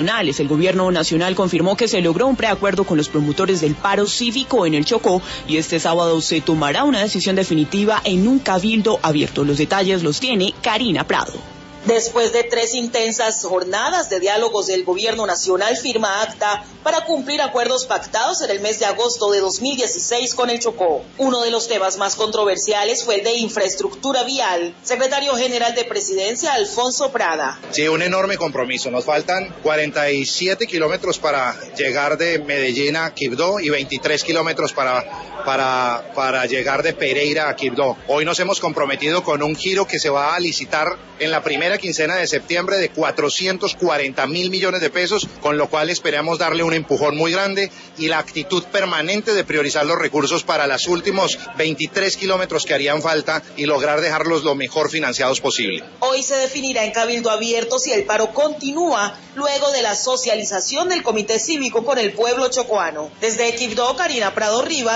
El gobierno nacional confirmó que se logró un preacuerdo con los promotores del paro cívico en el Chocó y este sábado se tomará una decisión definitiva en un cabildo abierto. Los detalles los tiene Karina Prado. Después de 3 intensas jornadas de diálogos, el gobierno nacional firma acta para cumplir acuerdos pactados en el mes de agosto de 2016 con el Chocó. Uno de los temas más controversiales fue el de infraestructura vial. Secretario General de Presidencia, Alfonso Prada. Sí, un enorme compromiso. Nos faltan 47 kilómetros para llegar de Medellín a Quibdó y 23 kilómetros para llegar de Pereira a Quibdó. Hoy nos hemos comprometido con un giro que se va a licitar en la primera quincena de septiembre de 440.000 millones de pesos, con lo cual esperamos darle un empujón muy grande y la actitud permanente de priorizar los recursos para los últimos 23 kilómetros que harían falta y lograr dejarlos lo mejor financiados posible. Hoy se definirá en cabildo abierto si el paro continúa luego de la socialización del Comité Cívico con el pueblo chocoano. Desde Quibdó, Karina Prado Rivas.